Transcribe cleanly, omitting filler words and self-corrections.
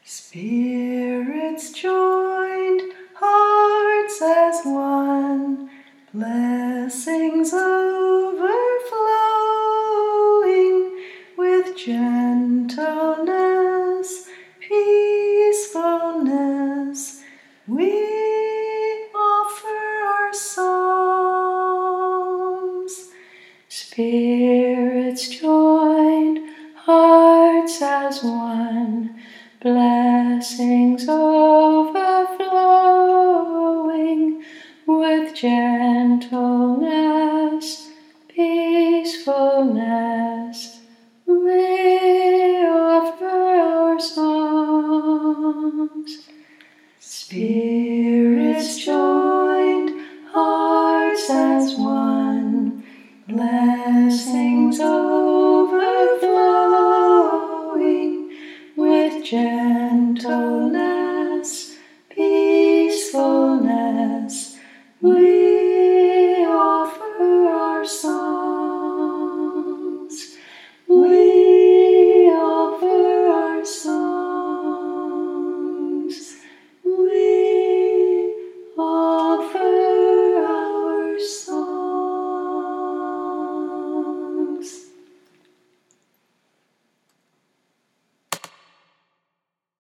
Spirits joined, hearts as one, blessings overflowing with gentleness, peacefulness. We offer our psalms. Spirits joined, hearts as one, blessings overflowing with gentleness, peacefulness. We offer our songs. Spirits joined, hearts as one, blessings overflowing with gentleness, peacefulness. We